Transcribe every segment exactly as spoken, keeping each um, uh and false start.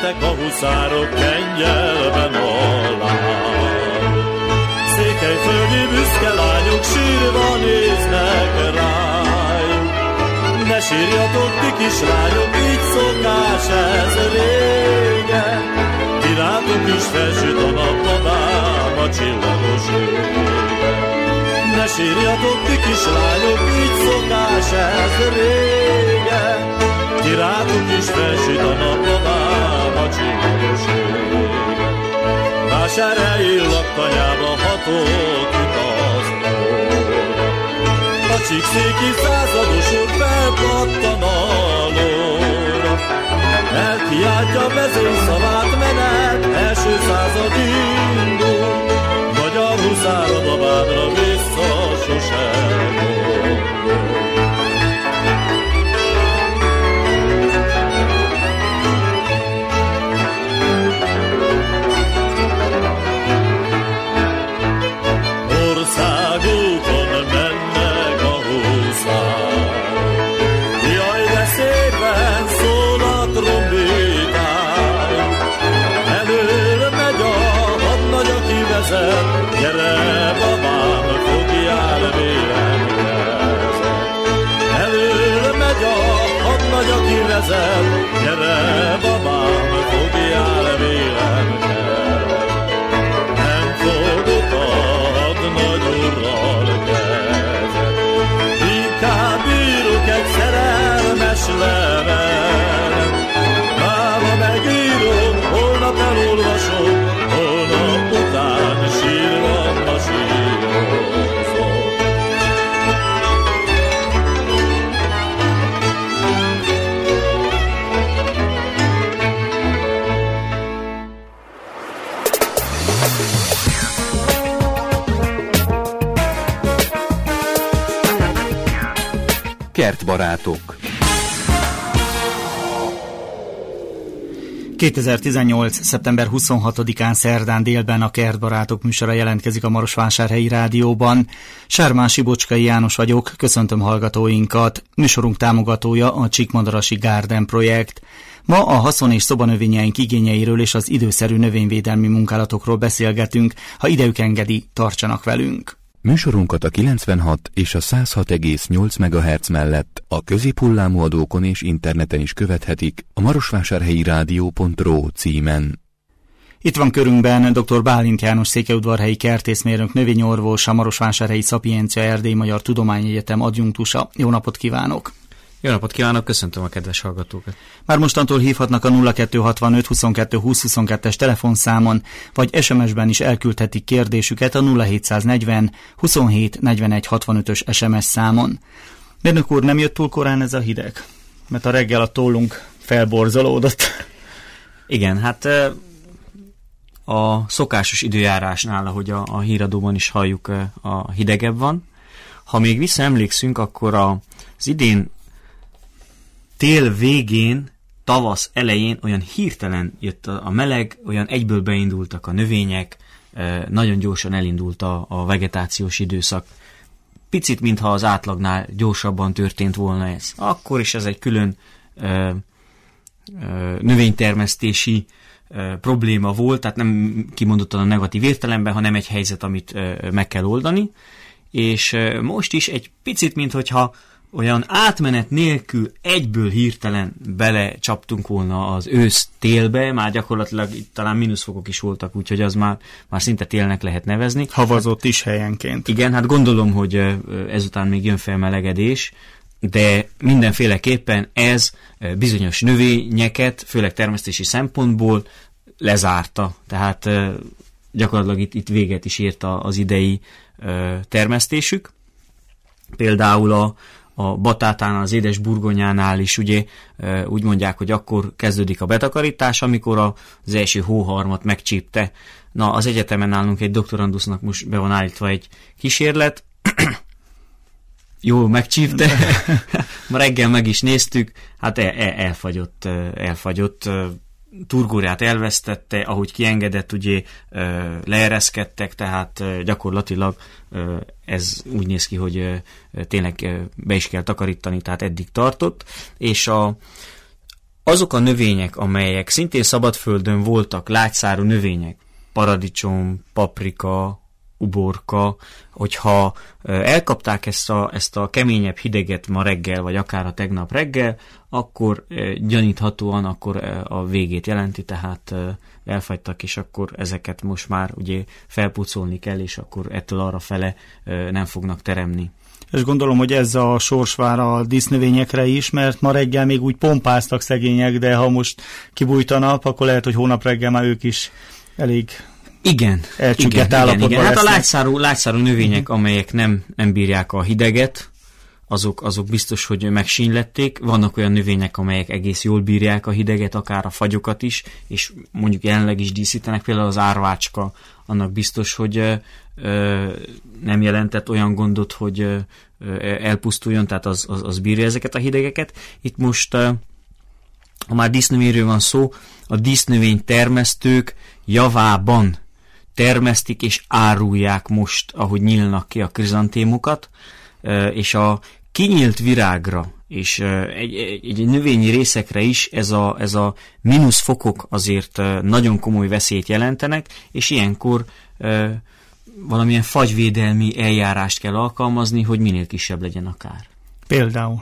mentek a huszárok kengyelben alá. Székelyföldi büszke lányok sírva néznek ráj. Ne sírjatok, ti kislányok, így szokás ez régen. Királyok is felsüt a nap, babám a csillagos égen. Ne sírjatok, ti kislányok, így szokás ez régen. Királyok is felsüt a nap, babám a csillagos égen. Vásárhelyi laktanyába hatott üt az óra. A csíkszéki százados úr felpattan a lóra. Elkiáltja vezényszavát, menet első század indul. Magyar huszár a babádra vissza sosem gondol. Országúton mennek a huszár. Jaj, de szépen szól a trombitár. Elől megy a hadnagy, aki vezet. Gyere, babám, fogjál vélemkezet. Elől megy a hadnagy, aki vezet. Gyere, babám, fogjál vélemkezet. Nem fogok a hadnagy urral kezet. Inkább írok egy szerelmes levelet. Máma megírom, holnap elolvasom, holnap után sírva masírozom. Kertbarátok. kétezer-tizennyolc. szeptember huszonhatodikán szerdán délben a Kertbarátok műsora jelentkezik a Marosvásárhelyi Rádióban. Sármási Bocskai János vagyok, köszöntöm hallgatóinkat. Műsorunk támogatója a Csíkmadarasi Garden projekt. Ma a haszon- és szobanövényeink igényeiről és az időszerű növényvédelmi munkálatokról beszélgetünk. Ha idejük engedi, tartsanak velünk. Műsorunkat a kilencvenhat és a száz hat egész nyolc megahertz mellett a középhullámú adókon és interneten is követhetik a marosvásárhelyi rádió pont ro címen. Itt van körünkben dr. Bálint János székelyudvarhelyi kertészmérnök, növényorvos, a Marosvásárhelyi Szapiencia Erdélyi Magyar Tudományegyetem adjunktusa. Jó napot kívánok! Jó napot kívánok, köszöntöm a kedves hallgatókat! Már mostantól hívhatnak a nulla kettő hatvanöt huszonkettő húsz huszonkettes telefonszámon, vagy es em es-ben is elküldhetik kérdésüket a nulla hétszáznegyven huszonhét negyvenegy hatvanötös es em es számon. Mérnök úr, nem jött túl korán ez a hideg? Mert a reggel a tollunk felborzolódott. Igen, hát a szokásos időjárásnál, ahogy a, a híradóban is halljuk, a hidegebb van. Ha még visszaemlékszünk, akkor az idén tél végén, tavasz elején olyan hirtelen jött a, a meleg, olyan egyből beindultak a növények, nagyon gyorsan elindult a, a vegetációs időszak. Picit, mintha az átlagnál gyorsabban történt volna ez. Akkor is ez egy külön ö, ö, növénytermesztési ö, probléma volt, tehát nem kimondottan a negatív értelemben, hanem egy helyzet, amit ö, meg kell oldani. És ö, most is egy picit, minthogyha olyan átmenet nélkül egyből hirtelen belecsaptunk volna az ősz-télbe, már gyakorlatilag itt talán mínuszfokok is voltak, úgyhogy az már, már szinte télnek lehet nevezni. Havazott is helyenként. Igen, hát gondolom, hogy ezután még jön felmelegedés, de mindenféleképpen ez bizonyos növényeket, főleg termesztési szempontból lezárta. Tehát gyakorlatilag itt, itt véget is ért az idei termesztésük. Például a A batátánál, az édes burgonyánál is ugye úgy mondják, hogy akkor kezdődik a betakarítás, amikor az első hóharmat megcsípte. Na, az egyetemen nálunk egy doktorandusznak most be van állítva egy kísérlet. Jó, megcsípte. Ma reggel meg is néztük, hát el, el, elfagyott, elfagyott. Turgóriát elvesztette, ahogy kiengedett, ugye leereszkedtek, tehát gyakorlatilag ez úgy néz ki, hogy tényleg be is kell takarítani, tehát eddig tartott, és a, azok a növények, amelyek szintén szabadföldön voltak, lágyszárú növények, paradicsom, paprika, uborka, hogyha elkapták ezt a, ezt a keményebb hideget ma reggel, vagy akár a tegnap reggel, akkor gyaníthatóan akkor a végét jelenti, tehát elfagytak, és akkor ezeket most már ugye felpucolni kell, és akkor ettől arra fele nem fognak teremni. És gondolom, hogy ez a sors vár a dísznövényekre is, mert ma reggel még úgy pompáztak szegények, de ha most kibújt a nap, akkor lehet, hogy hónap reggel már ők is elég igen, elcsüggett igen, állapotban igen, igen. Hát a lesznek. lágyszárú, lágyszárú növények, uh-huh. amelyek nem, nem bírják a hideget, azok, azok biztos, hogy megsínlették. Vannak olyan növények, amelyek egész jól bírják a hideget, akár a fagyokat is, és mondjuk jelenleg is díszítenek, például az árvácska, annak biztos, hogy ö, ö, nem jelentett olyan gondot, hogy ö, elpusztuljon, tehát az, az, az bírja ezeket a hidegeket. Itt most, ö, ha már dísznövényről van szó, a dísznövény termesztők javában termesztik és árulják most, ahogy nyílnak ki a krizantémokat, és a kinyílt virágra és egy, egy, egy növényi részekre is ez a, ez a mínusz fokok azért nagyon komoly veszélyt jelentenek, és ilyenkor valamilyen fagyvédelmi eljárást kell alkalmazni, hogy minél kisebb legyen a kár. Például?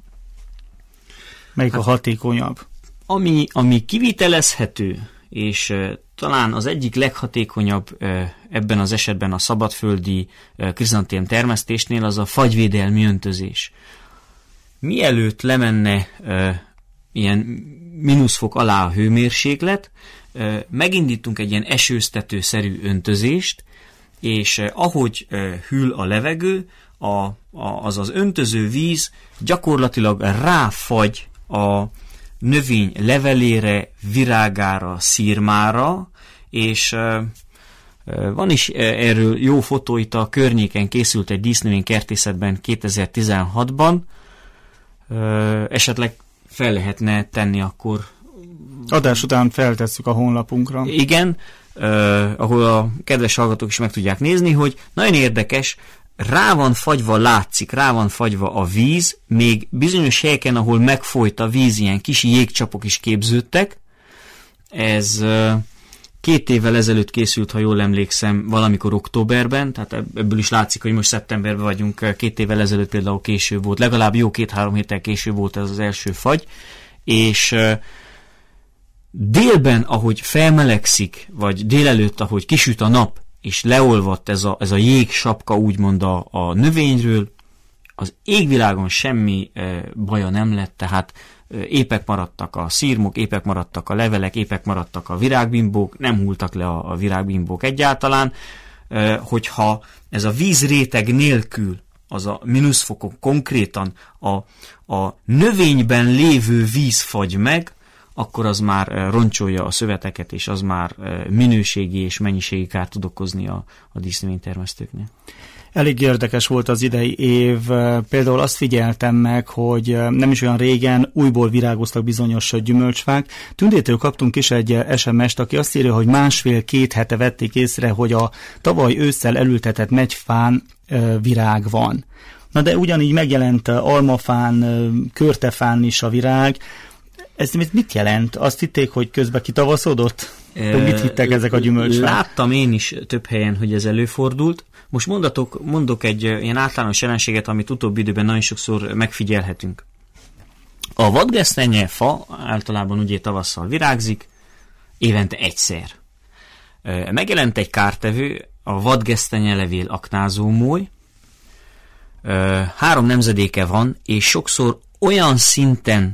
Melyik hát, a hatékonyabb? Ami, ami kivitelezhető, és uh, talán az egyik leghatékonyabb uh, ebben az esetben a szabadföldi uh, krizantém termesztésnél az a fagyvédelmi öntözés. Mielőtt lemenne uh, ilyen mínuszfok alá a hőmérséklet, uh, megindítunk egy ilyen esőztetőszerű öntözést, és uh, ahogy uh, hűl a levegő, a, a, az az öntöző víz gyakorlatilag ráfagy a növény levelére, virágára, szírmára, és uh, uh, van is erről jó fotó, itt a környéken készült egy dísznövény kertészetben kétezer-tizenhatban, uh, esetleg fel lehetne tenni akkor. Adás után feltesszük a honlapunkra. Igen, uh, ahol a kedves hallgatók is meg tudják nézni, hogy nagyon érdekes, rá van fagyva, látszik, rá van fagyva a víz, még bizonyos helyeken, ahol megfolyt a víz, ilyen kis jégcsapok is képződtek. Ez két évvel ezelőtt készült, ha jól emlékszem, valamikor októberben, tehát ebből is látszik, hogy most szeptemberben vagyunk, két évvel ezelőtt például késő volt, legalább jó két-három héttel késő volt ez az első fagy, és délben, ahogy felmelegszik, vagy délelőtt, ahogy kisüt a nap, és leolvadt ez a, ez a jégsapka úgymond a, a növényről, az égvilágon semmi e, baja nem lett, tehát e, épek maradtak a szírmok, épek maradtak a levelek, épek maradtak a virágbimbók, nem hulltak le a, a virágbimbók egyáltalán, e, hogyha ez a vízréteg nélkül, az a mínuszfokon konkrétan a, a növényben lévő víz fagy meg, akkor az már roncsolja a szöveteket, és az már minőségi és mennyiségi kárt tud okozni a, a dísznövénytermesztőknél. Elég érdekes volt az idei év. Például azt figyeltem meg, hogy nem is olyan régen újból virágoztak bizonyos gyümölcsfák. Tündétől kaptunk is egy es em est, aki azt írja, hogy másfél-két hete vették észre, hogy a tavaly ősszel elültetett megyfán virág van. Na de ugyanígy megjelent almafán, körtefán is a virág. Ez mit jelent? Azt hitték, hogy közben kitavaszodott? E, mit hittek ezek a gyümölcsfák? Láttam én is több helyen, hogy ez előfordult. Most mondatok, mondok egy ilyen általános jelenséget, amit utóbbi időben nagyon sokszor megfigyelhetünk. A vadgesztenye fa általában ugye tavasszal virágzik, évente egyszer. Megjelent egy kártevő, a vadgesztenye levél aknázómóly. Három nemzedéke van, és sokszor olyan szinten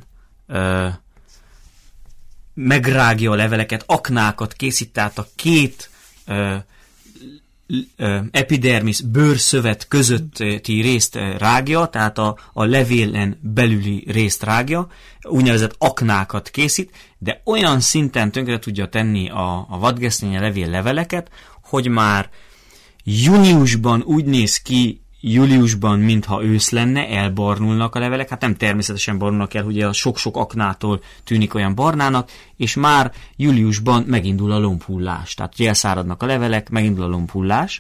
megrágja a leveleket, aknákat készít, tehát a két ö, ö, epidermis, bőrszövet közötti részt rágja, tehát a, a levélen belüli részt rágja, úgynevezett aknákat készít, de olyan szinten tönkre tudja tenni a, a vadgesztenye levél leveleket, hogy már júniusban úgy néz ki, júliusban, mintha ősz lenne, elbarnulnak a levelek, hát nem természetesen barnulnak el, ugye a sok-sok aknától tűnik olyan barnának, és már júliusban megindul a lombhullás. Tehát ugye elszáradnak a levelek, megindul a lombhullás.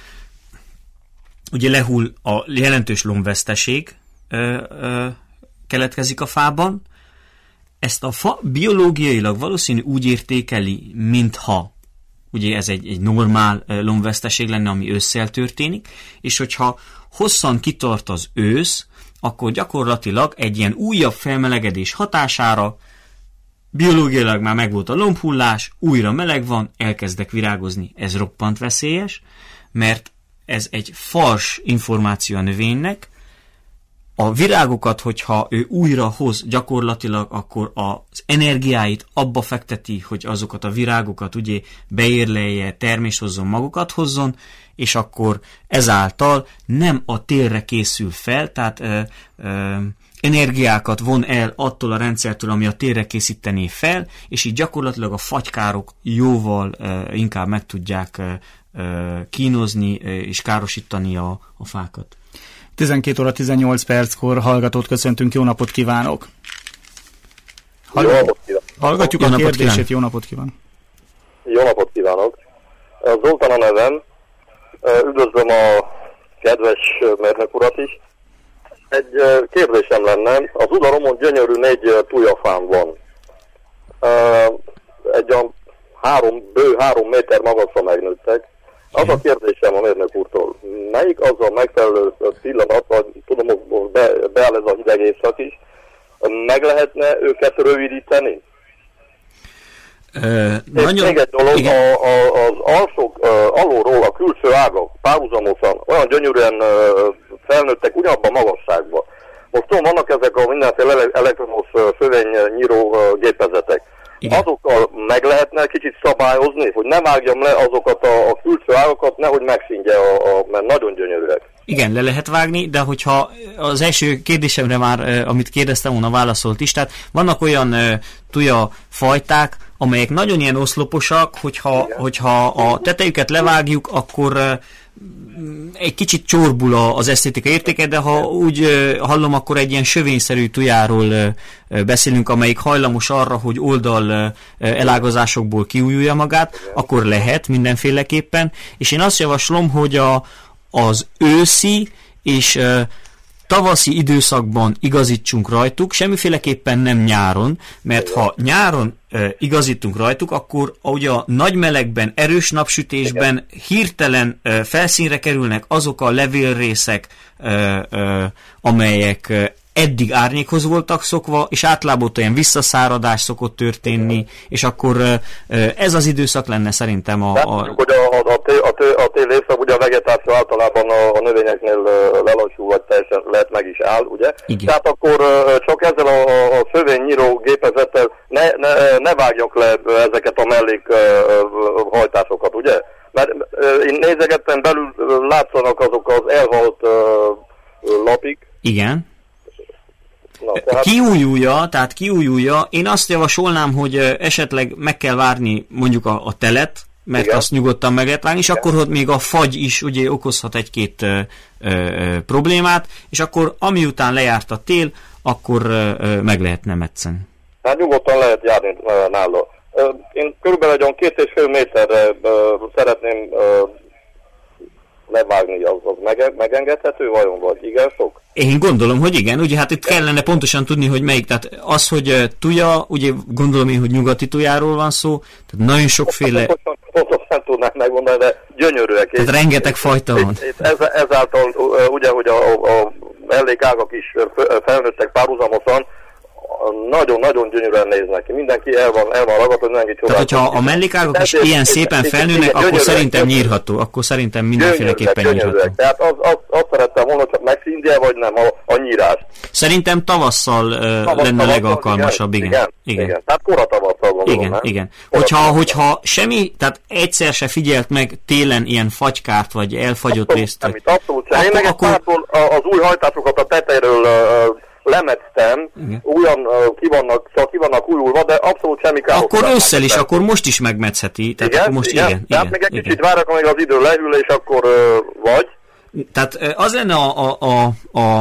Ugye lehull a jelentős lombveszteség ö, ö, keletkezik a fában. ezt a fa biológiailag valószínű úgy értékeli, mintha ugye ez egy, egy normál lombveszteség lenne, ami ősszel történik, és hogyha hosszan kitart az ősz, akkor gyakorlatilag egy ilyen újabb felmelegedés hatására biológiailag már megvolt a lombhullás, újra meleg van, elkezdek virágozni. Ez roppant veszélyes, mert ez egy fals információ a növénynek. A virágokat, hogyha ő újra hoz gyakorlatilag, akkor az energiáit abba fekteti, hogy azokat a virágokat ugye beérlelje, termést hozzon, magukat hozzon, és akkor ezáltal nem a télre készül fel, tehát ö, ö, energiákat von el attól a rendszertől, ami a télre készítené fel, és így gyakorlatilag a fagykárok jóval ö, inkább meg tudják ö, ö, kínozni ö, és károsítani a, a fákat. tizenkét óra tizennyolc perckor hallgatót köszöntünk, jó napot kívánok! Hallg- jó napot kívánok! Hallgatjuk jó a napot kérdését, kívánok. jó napot kívánok! Jó napot kívánok! Zoltán a nevem, üdvözlöm a kedves mérnök urat is. Egy kérdésem lenne, az udvaromon gyönyörű négy tujafám van. Egy olyan három, bő három méter magasra megnőttek. Az a kérdésem a mérnök úrtól, melyik az a megfelelő pillanat, vagy tudom, hogy be, beáll ez a hideg évszak is, meg lehetne őket rövidíteni? Ö, És nagyon... még egy dolog, a, a, az alsók, alulról a külső ágak párhuzamosan olyan gyönyörűen felnőttek ugyanabban a magasságban. Most tudom, vannak ezek a mindenféle elektromos fövénynyíró gépezetek. Igen. Azokkal meg lehetne kicsit szabályozni, hogy ne vágjam le azokat a, a külső ágakat, nehogy megszínje, a, a, mert nagyon gyönyörűek. Igen, le lehet vágni, de hogyha az első kérdésemre már, amit kérdeztem volna, válaszolt is, tehát vannak olyan uh, tuja fajták, amelyek nagyon ilyen oszloposak, hogyha, hogyha a tetejüket levágjuk, akkor uh, egy kicsit csorbul az esztétika értéke, de ha úgy uh, hallom, akkor egy ilyen sövényszerű tujáról uh, beszélünk, amelyik hajlamos arra, hogy oldal uh, elágazásokból kiújulja magát, igen. Akkor lehet mindenféleképpen, és én azt javaslom, hogy a az őszi és uh, tavaszi időszakban igazítsunk rajtuk, semmiféleképpen nem nyáron, mert ha nyáron uh, igazítunk rajtuk, akkor ugye a nagy melegben, erős napsütésben igen. Hirtelen uh, felszínre kerülnek azok a levélrészek, uh, uh, amelyek uh, eddig árnyékhoz voltak szokva, és általában olyan visszaszáradás szokott történni, igen. És akkor uh, ez az időszak lenne szerintem a... Tehát mondjuk, hogy a, a, a, a tél évszak, ugye a vegetáció általában a, a növényeknél lelassul, vagy teljesen lehet meg is áll, ugye? Igen. Tehát akkor csak ezzel a, a szövénynyíró gépezettel ne, ne, ne vágjak le ezeket a mellékhajtásokat, ugye? Mert én nézegettem, belül látszanak azok az elhalt lapik. Igen. Na, tehát... Kiújulja, tehát kiújulja. Én azt javasolnám, hogy esetleg meg kell várni mondjuk a, a telet, mert igen. Azt nyugodtan meg lehet vágni, és igen. Akkor hogy még a fagy is ugye okozhat egy-két ö, ö, problémát, és akkor ami után lejárt a tél, akkor ö, ö, meg lehetne metszeni. Hát nyugodtan lehet járni nála. Én körülbelül egy olyan két és fél méterre ö, szeretném ö, levágni, az, az mege, megengedhető vajon, vagy igen sok? Én gondolom, hogy igen, ugye hát itt kellene pontosan tudni, hogy melyik, tehát az, hogy uh, tuja, ugye gondolom én, hogy nyugati tujáról van szó, tehát nagyon sokféle... Pontosan, pontosan nem tudnám megmondani, de gyönyörűek. Tehát és, rengeteg fajta van. És, és ez, ezáltal uh, ugye, hogy a, a mellékágak is felnőttek párhuzamosan, nagyon-nagyon gyönyörűen néznek ki. Mindenki el van, el van ragadva, mindenki csodálkozik. Tehát, hogyha a mellékágok is ilyen szépen felnőnek, akkor szerintem nyírható. Akkor szerintem mindenféleképpen nyírható. Tehát azt az, az szerettem volna, csak megszínje, vagy nem a, a nyírás. Szerintem tavasszal, tavasszal lenne legalkalmasabb, igen. Igen, igen. igen. Tehát kora tavasszal gondolom, igen, nem? Igen, hogyha, hogyha semmi, tehát egyszer se figyelt meg télen ilyen fagykárt, vagy elfagyott abszolút részt. Semmit, abszolút semmi. Én meg akkor... az új hajtásokat a tetejről lemettem, olyan uh, ki vannak, csak ki vannak újulva, de abszolút semmi káros. Akkor ősszel is, akkor most is megmetszheti. Tehát igen, akkor most igen. igen. Tehát igen, még egy igen. kicsit várok, amíg az idő lehűl, és akkor uh, vagy. Tehát az lenne a, a, a, a,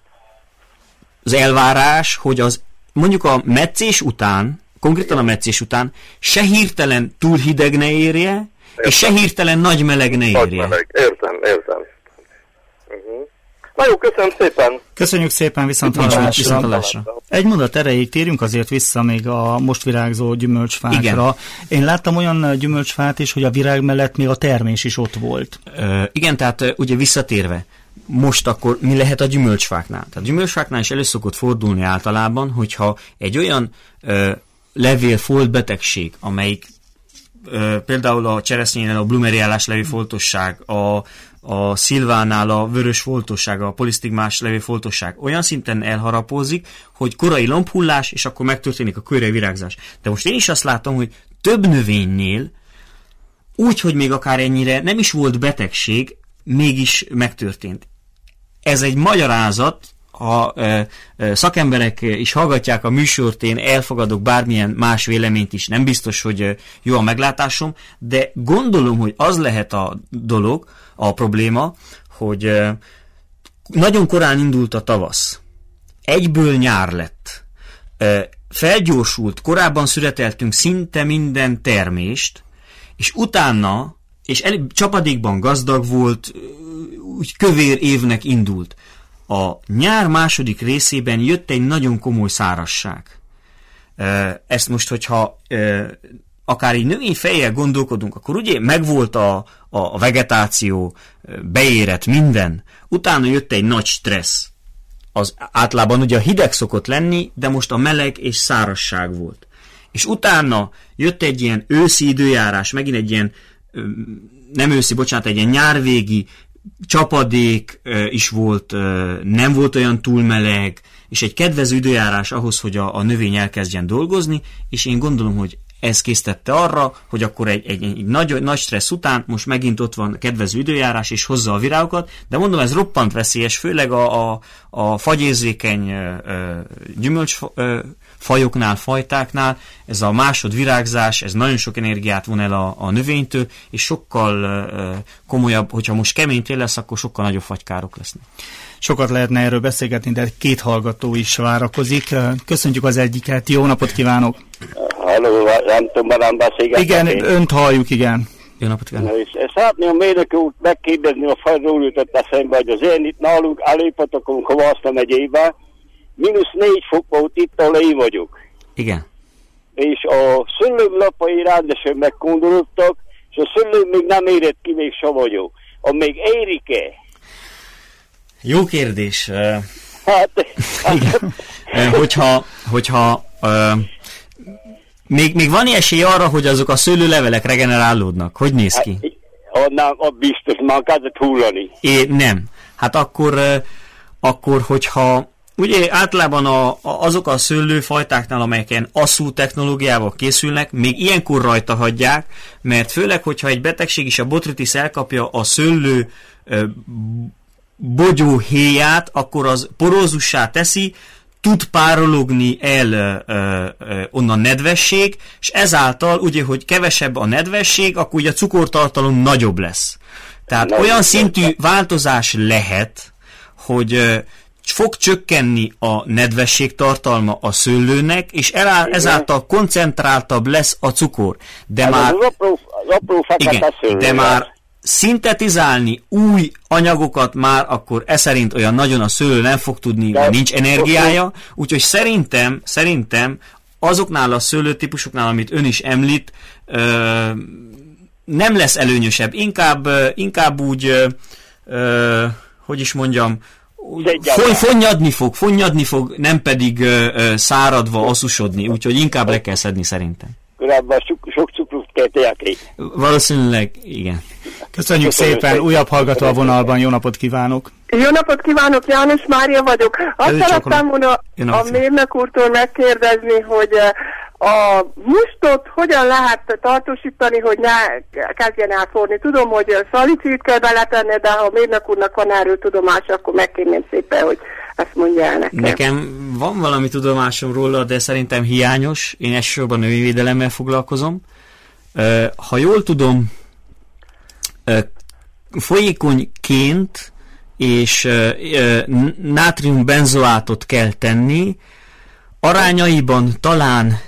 az elvárás, hogy az mondjuk a metszés után, konkrétan a metszés után se hirtelen túl hideg ne érje, értem. És se hirtelen nagy meleg ne érje. Nagy meleg, értem, értem. Uh-huh. Na jó, köszönöm szépen. Köszönjük szépen, viszont hallásra. Egy mondat erejéig térjünk azért vissza még a most virágzó gyümölcsfákra. Igen. Én láttam olyan gyümölcsfát is, hogy a virág mellett még a termés is ott volt. Ö, igen, tehát ugye visszatérve, most akkor mi lehet a gyümölcsfáknál? Tehát a gyümölcsfáknál is elő szokott fordulni általában, hogyha egy olyan ö, levélfolt betegség, amelyik ö, például a cseresznyénél a blumeriálás levéfoltosság, a, a szilvánál a vörös foltosság, a polisztigmás levéfoltosság olyan szinten elharapózik, hogy korai lombhullás, és akkor megtörténik a körre virágzás. De most én is azt látom, hogy több növénynél úgy, hogy még akár ennyire nem is volt betegség, mégis megtörtént. Ez egy magyarázat, ha e, e, szakemberek is hallgatják a műsort, én elfogadok bármilyen más véleményt is, nem biztos, hogy e, jó a meglátásom, de gondolom, hogy az lehet a dolog, a probléma, hogy e, nagyon korán indult a tavasz. Egyből nyár lett. E, felgyorsult, korábban szüreteltünk szinte minden termést, és utána, és el, csapadékban gazdag volt, úgy kövér évnek indult. A nyár második részében jött egy nagyon komoly szárazság. Ezt most, hogyha akár így növényfejjel gondolkodunk, akkor ugye megvolt a, a vegetáció, beérett minden, utána jött egy nagy stressz. Az általában ugye a hideg szokott lenni, de most a meleg és szárazság volt. És utána jött egy ilyen őszi időjárás, megint egy ilyen, nem őszi, bocsánat, egy ilyen nyárvégi csapadék is volt, nem volt olyan túl meleg, és egy kedvező időjárás ahhoz, hogy a, a növény elkezdjen dolgozni, és én gondolom, hogy ez késztette arra, hogy akkor egy, egy, egy nagy, nagy stressz után most megint ott van kedvező időjárás, és hozza a virágokat, de mondom, ez roppant veszélyes, főleg a, a, a fagyérzékeny gyümölcsfajoknál, fajtáknál, ez a másodvirágzás, ez nagyon sok energiát von el a, a növénytől, és sokkal uh, komolyabb, hogyha most kemény tél lesz, akkor sokkal nagyobb fagykárok lesznek. Sokat lehetne erről beszélgetni, de két hallgató is várakozik. Köszöntjük az egyiket, jó napot kívánok! Halló, nem tudom, nem beszélgetni. Igen, én. Önt halljuk, igen. Jó napot kívánok! Szeretném a mérnök úr megkérdezni, a fajról jutott eszembe, hogy az én itt nálunk előpatokon Kovaszna megyében mínusz négy fok volt itt, ahol én vagyok. Igen. És a szőlőm lapai rendesen megkondolódtak, és a szőlőm még nem érett ki, még savagyó. A még érik-e? Jó kérdés. Hát, igen. hogyha, hogyha uh, még, még van esély arra, hogy azok a szőlőlevelek regenerálódnak? Hogy néz ki? Hát, nem, biztos, már kezdett hullani. É, nem. Hát akkor, uh, akkor hogyha ugye általában a, a, azok a szőlőfajtáknál, amelyeken asszú technológiával készülnek, még ilyenkor rajta hagyják, mert főleg, hogyha egy betegség is a botrytis elkapja a szőlő uh, bogyóhéját, akkor az porózussá teszi, tud párologni el ö, ö, onnan nedvesség, és ezáltal ugye, hogy kevesebb a nedvesség, akkor ugye a cukortartalom nagyobb lesz. Tehát Na, olyan szintű változás lehet, hogy ö, fog csökkenni a nedvesség tartalma a szőlőnek, és elá, ezáltal koncentráltabb lesz a cukor. De Ez már, az apró, az apró igen, szőlő, de már szintetizálni új anyagokat már akkor e szerint olyan nagyon a szőlő nem fog tudni, mert nincs energiája, úgyhogy szerintem, szerintem azoknál a szőlőtípusoknál, amit ön is említ, ö, nem lesz előnyösebb, inkább, inkább úgy, ö, ö, hogy is mondjam, foly, fonnyadni fog, fonnyadni fog, nem pedig ö, ö, száradva asszusodni, úgyhogy inkább le kell szedni szerintem. Korábban sok, sok cukrot keltek ki. Valószínűleg, igen. Köszönjük szépen, újabb hallgató a vonalban, jó napot kívánok! Jó napot kívánok, János Mária vagyok. Azt szerettem volna a mérnök úrtól megkérdezni, hogy a mustot hogyan lehet tartósítani, hogy ne kezdjen elforni. Tudom, hogy szalicid kell beletenni, de ha a mérnök úrnak van erről tudomás, akkor megkérném szépen, hogy ezt mondja el nekem. Nekem van valami tudomásom róla, de szerintem hiányos. Én elsősorban növényvédelemmel foglalkozom. Ha jól tudom, folyékonyként és nátriumbenzoátot kell tenni, arányaiban talán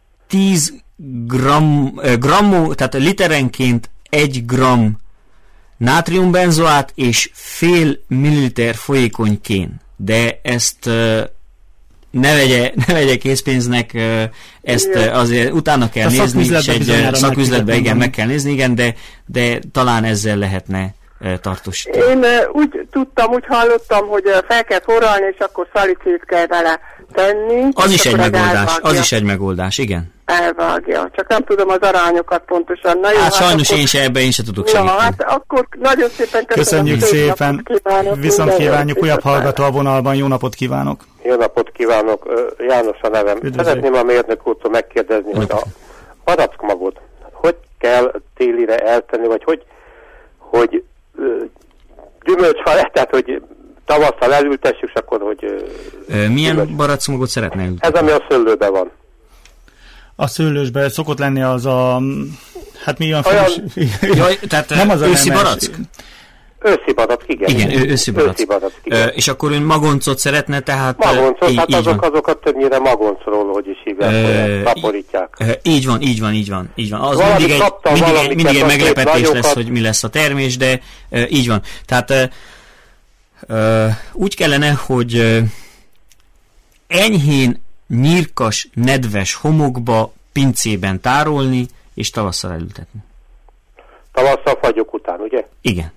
tíz gramm, grammó, tehát literenként egy gram nátriumbenzoát és fél milliliter folyékony kén. De ezt uh, ne vegye, ne vegye készpénznek, uh, ezt uh, azért utána kell a nézni, és egy szaküzletben igen, meg kell nézni, igen, de, de talán ezzel lehetne uh, tartósítani. Én uh, úgy tudtam, úgy hallottam, hogy uh, fel kell forralni, és akkor szalicét kell vele tenni. Az is egy megoldás, az is egy megoldás, igen. Elvágja, csak nem tudom az arányokat pontosan. Na jó, hát, hát sajnos akkor... én se ebben én se tudok segíteni. Na, hát akkor nagyon szépen köszönöm. Köszönjük szépen, kívánok, viszont kívánjuk, újabb hallgató a vonalban, jó napot kívánok. Jó napot kívánok, János a nevem. Üdvözlő. Szeretném a mérnök úrtól megkérdezni, hogy a barackmagot hogy kell télire eltenni, vagy hogy, hogy gyümölcsfal, tehát hogy tavasszal elültessük, és akkor, hogy... Milyen barackmagot szeretne ültetni? Ez, ami a szőlőben van. A szőlősben szokott lenni az a... Hát mi olyan... Olyan... Jaj, tehát nem az őszi barack? Őszi barack, igen. Igen, ő, őszi barack. Őszi barack, igen. Ö, és akkor ön magoncot szeretne, tehát... Magoncot, így, hát így azok, van. azokat többnyire magoncról, hogy is hívják, Ö, taporítják. Ö, így van, így van, így van. Így van. Az Valami mindig egy, mindig, egy, mindig egy meglepetés nagyokat. lesz, hogy mi lesz a termés, de ö, így van. Tehát ö, ö, úgy kellene, hogy ö, enyhén nyírkas, nedves homokba, pincében tárolni, és tavasszal elültetni. Tavasszal fagyok után, ugye? Igen.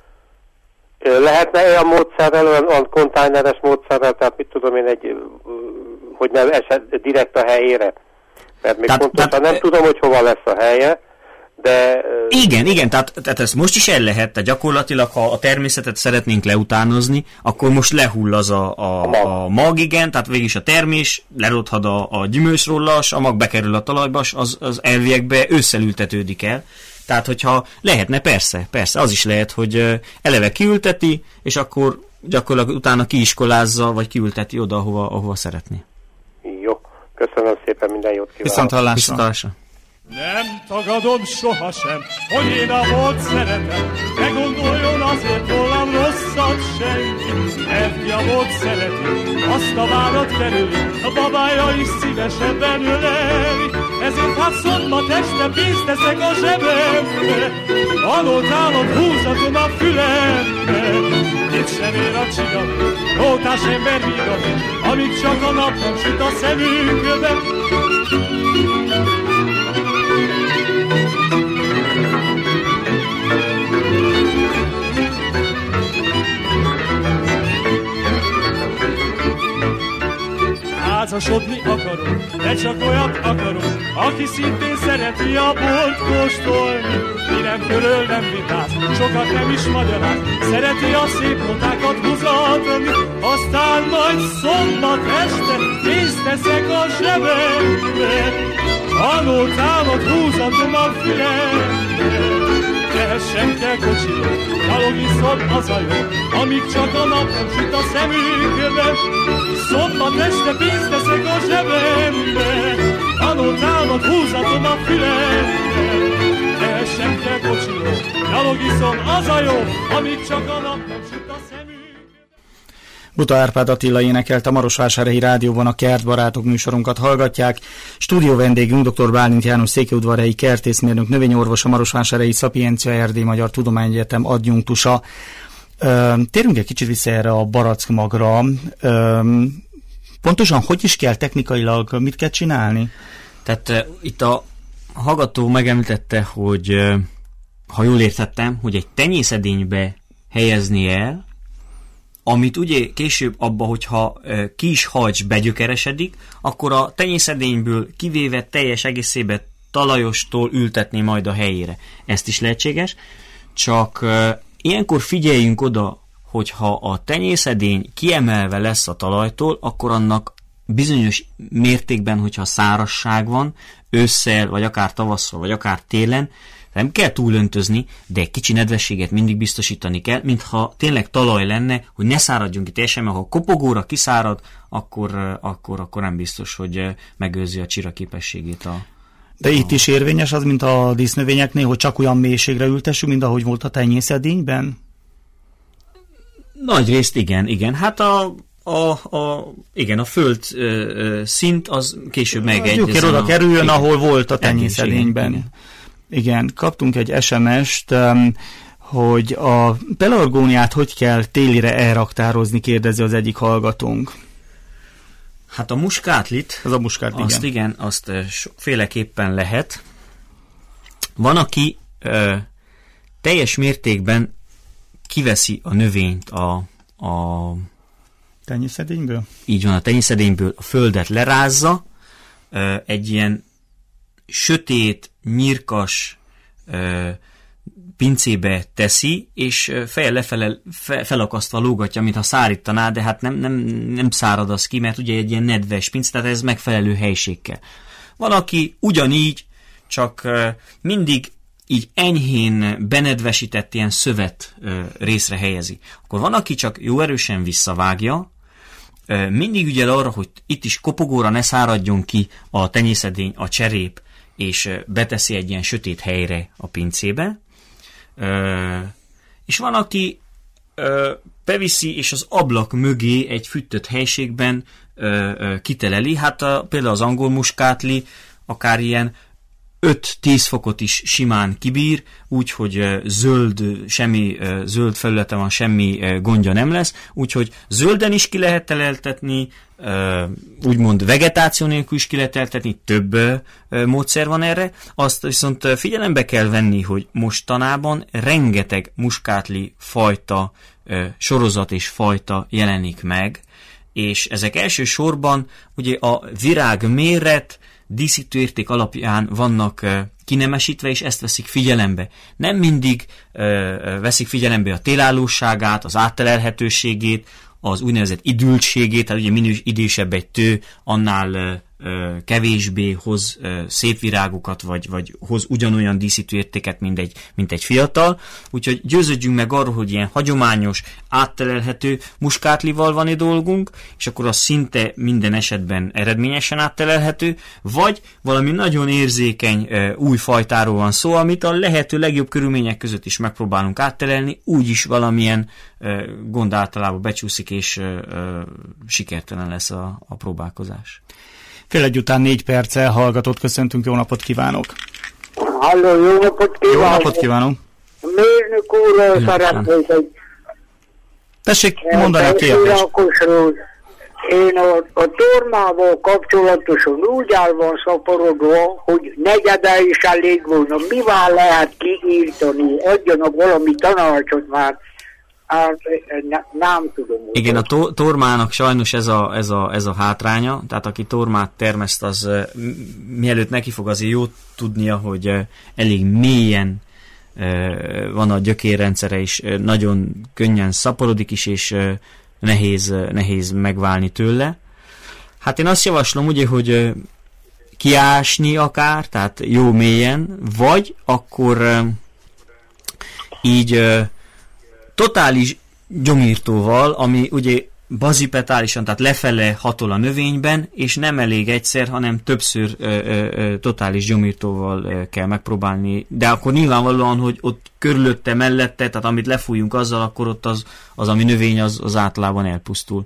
Lehetne olyan módszerrel, olyan, olyan kontájneres módszerrel, tehát mit tudom én, egy, hogy nem esett direkt a helyére? Mert még tehát, pontosan tehát, nem tudom, hogy hova lesz a helye, de... Igen, igen, tehát, tehát ezt most is el lehet, tehát gyakorlatilag, ha a természetet szeretnénk leutánozni, akkor most lehull az a, a, a, mag. a mag, igen, tehát végig a termés, lerothad a, a gyümölcsrollas, a mag bekerül a talajba, az, az elviekbe összelültetődik el. Tehát, hogyha lehetne, persze, persze, az is lehet, hogy eleve kiülteti, és akkor gyakorlatilag utána kiiskolázza, vagy kiülteti oda, ahova, ahova szeretné. Jó, köszönöm szépen, minden jót kívánok. Viszont hallásra. Viszont hallásra. Nem tagadom sohasem, hogy én a volt szeretem, ne gondoljon azért rólam rosszat senki. Mert a volt szereti, azt a várat kerüli, a babája is szívesebben öleli. Ezért hát szombat este pénzt teszek a zsebembe, adott állat húzatom a fülembe. Itt sem ér a csiga, rótás ember vigad, amíg csak a nap nem süt a szemünkbe. Házasodni akarok, de csak olyat akarok, aki szintén szereti a bort kóstolni. Mi nem köröl, nem vitáz, sokat nem is magyaráz, szereti a szép notákat húzatni. Aztán majd szombat este pénzt teszek a zsebembe, halott állat húzatom a fülembe. Tehessen kell kocsiba, gyalog iszom az a jó, amíg csak a nap nem süt a szemünkbe. Szombat este pénzt teszek a zsebembe, halott állat húzatom a fülembe. Tehessen kell kocsiba, gyalog iszom az a jó, amíg csak a nap nem süt a szemünkbe. Buta Árpád Attila énekelt, a Marosvásárhelyi Rádióban a Kertbarátok műsorunkat hallgatják. Stúdió vendégünk dr. Bálint János székelyudvarhelyi kertészmérnök, növényorvos, a Marosvásárhelyi Szapiencia Erdély Magyar Tudományegyetem adjunktusa. Térjünk egy kicsit vissza erre a barackmagra. Pontosan hogy is kell technikailag, mit kell csinálni? Tehát uh, itt a hallgató megemlítette, hogy uh, ha jól értettem, hogy egy tenyészedénybe helyezni el, amit ugye később abba, hogyha uh, ki is hagysz, begyökeresedik, akkor a tenyészedényből kivéve teljes egészébe talajostól ültetni majd a helyére. Ezt is lehetséges, csak uh, ilyenkor figyeljünk oda, hogyha a tenyészedény kiemelve lesz a talajtól, akkor annak bizonyos mértékben, hogyha szárazság van, ősszel, vagy akár tavasszal, vagy akár télen, nem kell túlöntözni, de egy kicsi nedvességet mindig biztosítani kell, mintha tényleg talaj lenne, hogy ne száradjunk ki teljesen, mert ha kopogóra kiszárad, akkor, akkor, akkor nem biztos, hogy megőrzi a csira képességét a... De itt is érvényes az, mint a dísznövényeknél, hogy csak olyan mélységre ültessük, mint ahogy volt a tenyészedényben? Nagy részt igen, igen. Hát a, a, a, igen, a föld ö, ö, szint az később megegyezzen. Jó, oda kerüljön, ahol volt a tenyészedényben. Igen, igen. Igen, kaptunk egy es em est, hogy a pelargóniát hogy kell télire elraktározni, kérdezi az egyik hallgatónk. Hát a muskátlit, az a muskát, azt igen, igen azt sokféleképpen lehet. Van, aki ö, teljes mértékben kiveszi a növényt a, a tenyészedényből? Így van, a tenyészedényből a földet lerázza, ö, egy ilyen sötét, nyírkas ö, pincébe teszi, és fejjel lefele fe, felakasztva lógatja, mintha szárítaná, de hát nem, nem, nem szárad az ki, mert ugye egy ilyen nedves pince, tehát ez megfelelő helység kell. Van, aki ugyanígy, csak mindig így enyhén benedvesített ilyen szövet részre helyezi. Akkor van, aki csak jó erősen visszavágja, mindig ügyel arra, hogy itt is kopogóra ne száradjon ki a tenyészedény, a cserép, és beteszi egy ilyen sötét helyre a pincébe. Ö, és van, aki ö, beviszi, és az ablak mögé egy fűtött helységben ö, ö, kiteleli. Hát a, például az angol muskátli akár ilyen öt-tíz fokot is simán kibír, úgyhogy zöld, semmi zöld felülete van, semmi gondja nem lesz, úgyhogy zölden is ki lehet teleltetni, úgymond vegetáció nélkül is ki lehet teleltetni, több módszer van erre. Azt viszont figyelembe kell venni, hogy mostanában rengeteg muskátli fajta, sorozat és fajta jelenik meg, és ezek elsősorban ugye a virág méret, díszítőérték alapján vannak uh, kinemesítve, és ezt veszik figyelembe. Nem mindig uh, veszik figyelembe a télállóságát, az áttelelhetőségét, az úgynevezett idültségét, tehát ugye minél idősebb egy tő, annál uh, uh, kevésbé hoz uh, szép virágokat, vagy, vagy hoz ugyanolyan díszítőértéket, mint egy, mint egy fiatal. Úgyhogy győződjünk meg arról, hogy ilyen hagyományos, áttelelhető muskátlival van egy dolgunk, és akkor az szinte minden esetben eredményesen áttelelhető, vagy valami nagyon érzékeny uh, új fajtáról van szó, amit a lehető legjobb körülmények között is megpróbálunk áttelelni, úgyis valamilyen uh, gond általában becsúszik, és uh, uh, sikertelen lesz a, a próbálkozás. Fél egy után négy perccel hallgatót köszöntünk, jó napot kívánok! Halló, jó napot kívánok! Jó napot kívánok! Mérnök úrról szeretnék egy... Tessék mondani a kérdést! Én a, a tormával kapcsolatosan úgy áll van szaporodva, hogy negyede is elég volna. Mivel lehet kiírtani? Adjanak valami tanácsot már. Hát, ne, nem tudom. Igen, a to- tormának sajnos ez a, ez, a, ez a hátránya, tehát aki tormát termeszt, az mielőtt neki fog azért jó tudnia, hogy elég mélyen van a gyökérrendszere, és nagyon könnyen szaporodik is, és nehéz, nehéz megválni tőle. Hát én azt javaslom ugye, hogy kiásni akár, tehát jó mélyen, vagy akkor így totális gyomírtóval, ami ugye bazipetálisan, tehát lefele hatol a növényben, és nem elég egyszer, hanem többször ö, ö, ö, totális gyomírtóval ö, kell megpróbálni. De akkor nyilvánvalóan, hogy ott körülötte, mellette, tehát amit lefújunk azzal, akkor ott az, az ami növény, az, az általában elpusztul.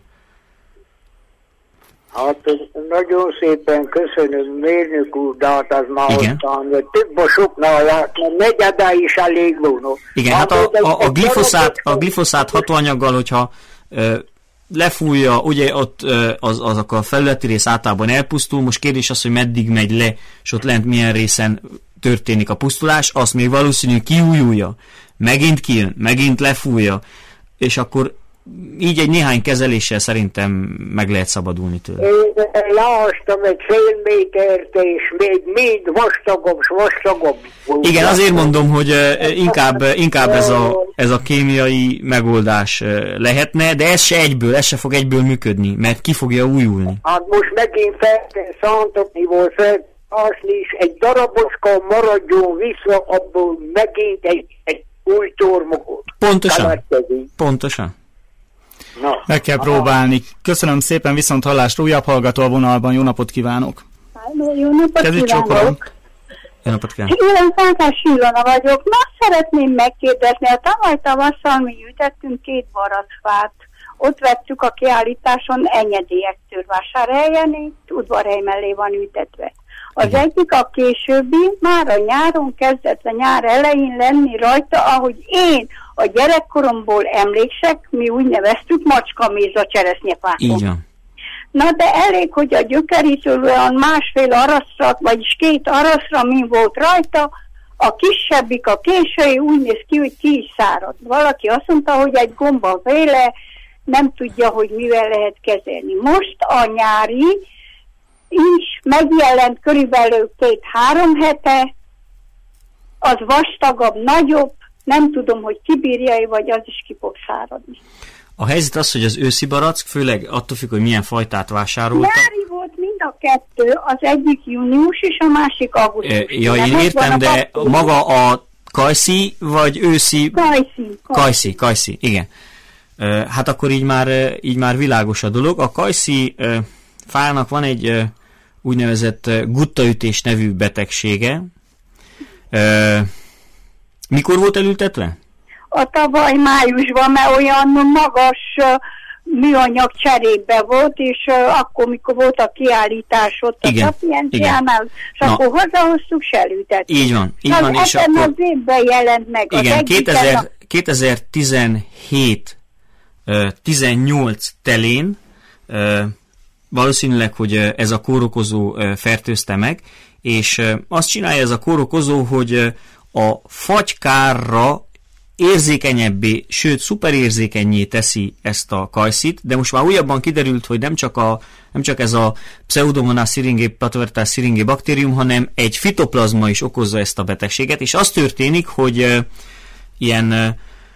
Hát nagyon szépen köszönöm, mérnök úr, de hát az már aztán, hogy több a soknál látni, negyede is elég volna. Igen, hát, hát a, a, a, glifoszát, a glifoszát hatóanyaggal, hogyha ö, lefújja, ugye ott ö, az, azok a felületi rész általában elpusztul, most kérdés az, hogy meddig megy le, és ott lent milyen részen történik a pusztulás, azt még valószínűleg kiújulja, megint kijön, megint lefújja, és akkor így egy néhány kezeléssel szerintem meg lehet szabadulni tőle. Én leástam egy fél métert, és még mind vastagabb, vastagabb. Igen, azért mondom, hogy inkább, inkább ez, a, ez a kémiai megoldás lehetne, de ez se egyből, ez se fog egyből működni, mert ki fogja újulni. Hát most megint fel kell szántatni, volt fel ásni is, egy daraboska maradjon vissza, abból megint egy, egy új tormokot. Pontosan, pontosan. Na, meg kell próbálni. Köszönöm szépen, viszont hallásra, újabb hallgató a vonalban. Jó napot kívánok! Jó napot Kezdjük kívánok! Jó napot kívánok! Én Fánkás Ilona vagyok. Azt szeretném megkérdezni, a tavaly tavasszal mi ültettünk két baracfát. Ott vettük a kiállításon engedélyektől Vásárhelyen, itt udvarhely mellé van ültetve. Az igen. Egyik a későbbi, már a nyáron kezdett a nyár elején lenni rajta, ahogy én a gyerekkoromból emlékszek, mi úgy neveztük macskaméz a cseresznyefákon. Így van. Na de elég, hogy a gyökerítől olyan másfél araszra, vagyis két araszra min volt rajta, a kisebbik, a késői úgy néz ki, hogy ki is szárad. Valaki azt mondta, hogy egy gomba véle, nem tudja, hogy mivel lehet kezelni. Most a nyári is megjelent körülbelül két-három hete, az vastagabb, nagyobb, nem tudom, hogy kibírja, vagy az is ki fog száradni. A helyzet az, hogy az őszi barack, főleg attól függ, hogy milyen fajtát vásároltak. Nyári volt mind a kettő, az egyik június és a másik augusztus. E, ja, én értem, de kapcsoló. Maga a kajszi, vagy őszi... Kajszi. Kajszi, kajszi, igen. E, hát akkor így már, így már világos a dolog. A kajszi e, fának van egy e, úgynevezett guttaütés nevű betegsége. E, mikor volt elültetve? A tavaly májusban, mert olyan magas uh, műanyag cserébe volt, és uh, akkor, mikor volt a kiállítás ott a Szapienciánál, és Na. akkor hazahoztuk, se elültettük. Így van, így az van. És akkor... az évben jelent meg. Igen, kétezer-tizenhét tizennyolc telén uh, valószínűleg, hogy uh, ez a kórokozó uh, fertőzte meg, és uh, azt csinálja ez a kórokozó, hogy uh, a fagykárra érzékenyebbé, sőt szuperérzékennyé teszi ezt a kajszit, de most már újabban kiderült, hogy nem csak, a, nem csak ez a Pseudomonas syringae, Platyvertus syringae baktérium, hanem egy fitoplazma is okozza ezt a betegséget, és az történik, hogy uh, ilyen, uh,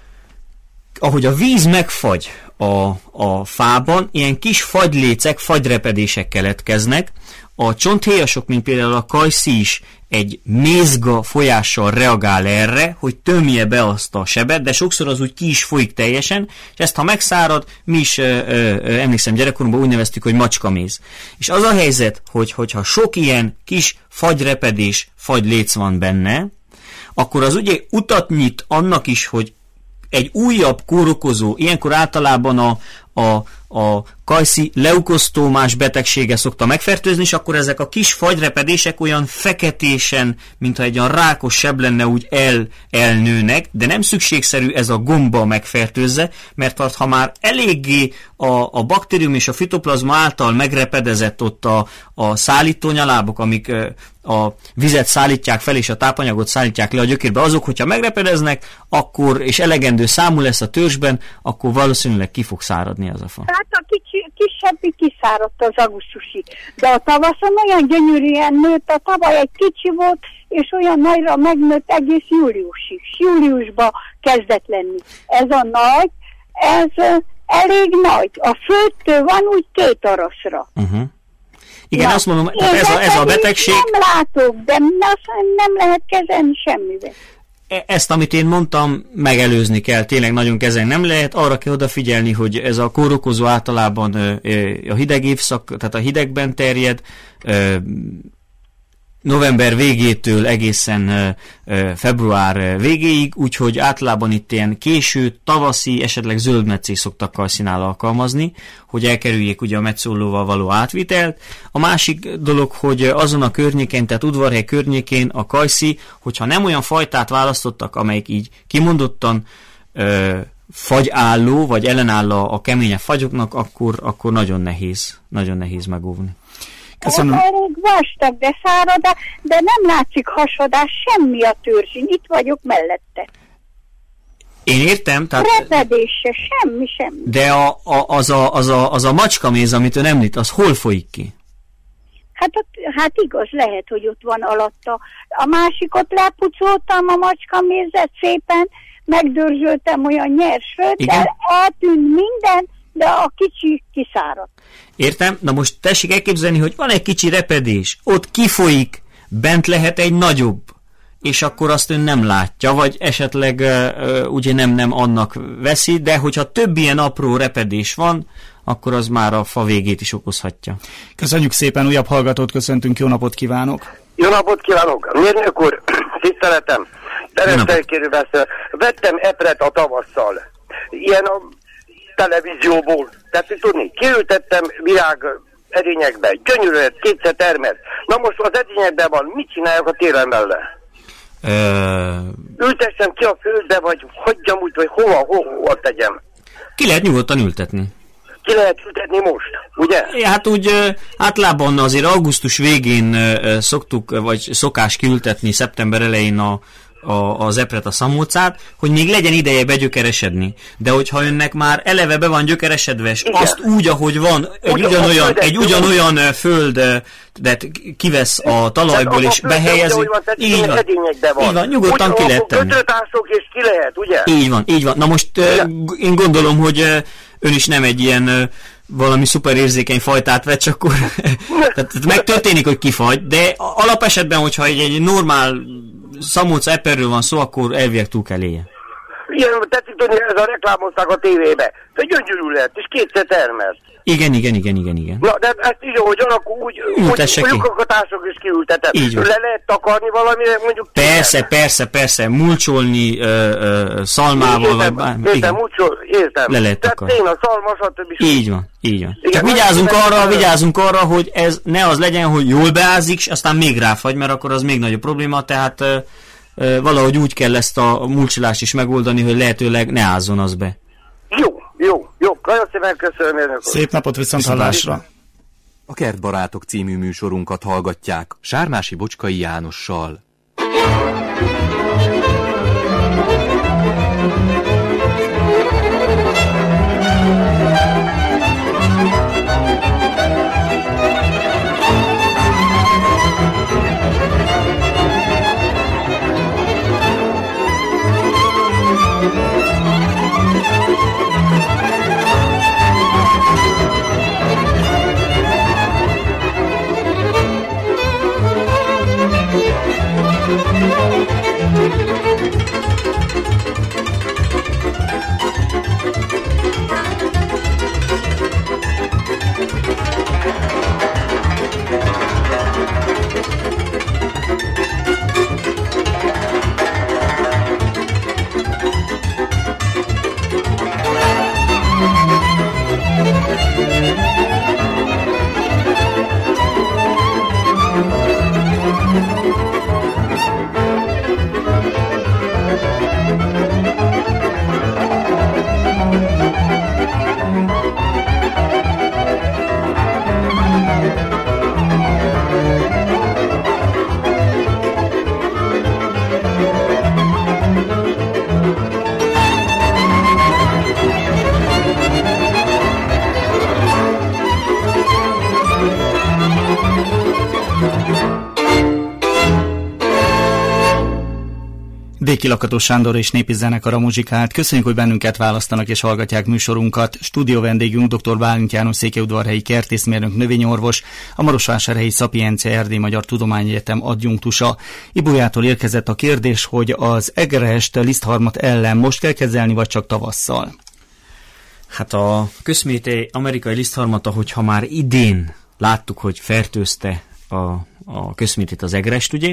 ahogy a víz megfagy a, a fában, ilyen kis fagylécek, fagyrepedések keletkeznek, a csonthéjasok, mint például a kajszi is egy mézga folyással reagál erre, hogy tömje be azt a sebet, de sokszor az úgy ki is folyik teljesen, és ezt ha megszárad, mi is ö, ö, emlékszem gyerekkorunkban úgy neveztük, hogy macskaméz. És az a helyzet, hogy hogyha sok ilyen kis fagyrepedés, fagyléc van benne, akkor az ugye utat nyit annak is, hogy egy újabb kórokozó, ilyenkor általában a, a, a kajszi leukosztómás betegsége szokta megfertőzni, és akkor ezek a kis fagyrepedések olyan feketésen, mintha egy olyan rákos seb lenne, úgy el, elnőnek, de nem szükségszerű ez a gomba megfertőzze, mert ha már eléggé a, a baktérium és a fitoplazma által megrepedezett ott a, a szállítónyalábok, amik a vizet szállítják fel, és a tápanyagot szállítják le a gyökérbe, azok, hogyha megrepedeznek, akkor, és elegendő számú lesz a törzsben, akkor valószínűleg ki fog száradni az a fa. Hát a kicsi, kisebbi kiszáradt az augusztusi. De a tavaszon olyan gyönyörűen nőtt, a tavaly egy kicsi volt, és olyan nagyra megnőtt egész júliusig. Júliusban kezdett lenni. Ez a nagy, ez elég nagy. A földtől van úgy két araszra. Uh-huh. Igen, ja. Azt mondom, ez a, ez a betegség... Nem látok, de nem lehet kezelni semmivel. Ezt, amit én mondtam, megelőzni kell, tényleg nagyon kezelni nem lehet, arra kell odafigyelni, hogy ez a kórokozó általában a hideg évszak, tehát a hidegben terjed, november végétől egészen február végéig, úgyhogy általában itt ilyen késő, tavaszi, esetleg zöldmetszés szoktak kajszinál alkalmazni, hogy elkerüljék ugye a metszóllóval való átvitelt. A másik dolog, hogy azon a környéken, tehát udvarhely környékén a kajszi, hogyha nem olyan fajtát választottak, amelyik így kimondottan ö, fagyálló, vagy ellenáll a, a keményebb fagyoknak, akkor, akkor nagyon nehéz, nagyon nehéz megóvni. Köszönöm. Elég vastag, de szárad, de nem látszik hasadás semmi a törzsin. Itt vagyok mellette. Én értem, tehát... Repedése, semmi, semmi. De a, a, az, a, az, a, az a macskaméz, amit ön említ, az hol folyik ki? Hát, hát igaz, lehet, hogy ott van alatta. A másikot lepucoltam a macskamézet szépen, megdörzsöltem olyan nyers földtel, eltűnt minden, de a kicsi kiszáradt. Értem? Na most tessék elképzelni, hogy van egy kicsi repedés, ott kifolyik, bent lehet egy nagyobb, és akkor azt ön nem látja, vagy esetleg uh, ugye nem, nem annak veszi, de hogyha több ilyen apró repedés van, akkor az már a fa végét is okozhatja. Köszönjük szépen, újabb hallgatót köszöntünk, jó napot kívánok! Jó napot kívánok! Mérnök úr, tiszteletem! Teresztelkérő beszél. Vettem epret a tavasszal. Ilyen a televízióból. Tehát tudni, kiültettem virág edényekben, gyönyörűen, kétszer termelt. Na most az edényekben van, mit csináljak a télen vele? Uh... Ültessem ki a földbe, vagy hagyjam úgy, vagy hova, hova, hova tegyem? Ki lehet nyugodtan ültetni. Ki lehet ültetni most, ugye? É, hát úgy általában azért augusztus végén szoktuk, vagy szokás kiültetni szeptember elején a, a, az epret, a szamócát, hogy még legyen ideje begyökeresedni. De hogyha önnek már eleve be van gyökeresedve, és igen, azt úgy, ahogy van, egy ugyan, ugyanolyan, egy ugyanolyan földet kivesz a talajból, és behelyezi. Így van, így van, nyugodtan ki lehet tenni. Kötőtások és ki lehet, ugye? Így van, így van. Na most igen, én gondolom, hogy ön is nem egy ilyen valami szuper érzékeny fajtát vett, csak akkor tehát megtörténik, hogy kifagy, de alapesetben, hogyha egy, egy normál szamóca eperről van szó, akkor elvileg túl kell élje. Igen, tetszik tudni, ez a reklámozták a tévébe. De gyöngyörű lett, és kétszer termelt. Igen, igen, igen, igen, igen. Na, de ezt így, hogy akkor úgy, ültesse úgy lyukakatások is kiültetett. Le lehet takarni valamire, mondjuk... Persze, kéne. persze, persze, mulcsolni ö, ö, szalmával, értem, vagy bármi. Értem, mulcsol, értem. Le lehet takarni. Tehát tényleg, szalma, stb. Így van, így van. Igen, csak vigyázzunk arra, vigyázzunk arra, hogy ez ne az legyen, hogy jól beázik, és aztán még ráfagy, mert akkor az még nagyobb probléma, tehát ö, ö, valahogy úgy kell ezt a mulcsolást is megoldani, hogy lehetőleg ne ázzon az be. Jó, jó, jó. Nagyon szépen köszönöm. Szép napot, viszont hallásra. A Kertbarátok című műsorunkat hallgatják Sármási Bocskai Jánossal. Déki Lakató Sándor és Népi zenekar a muzsikát. Köszönjük, hogy bennünket választanak és hallgatják műsorunkat. Stúdió vendégünk dr. Bálint János székelyudvarhelyi kertészmérnök, növényorvos, a Marosvásárhelyi Szapiencia Erdély Magyar Tudományegyetem adjunktusa. Ibolyától érkezett a kérdés, hogy az egrest lisztharmat ellen most kell kezelni, vagy csak tavasszal? Hát a közmété amerikai lisztharmata, hogyha már idén láttuk, hogy fertőzte a, a közmétét az egrest, ugye,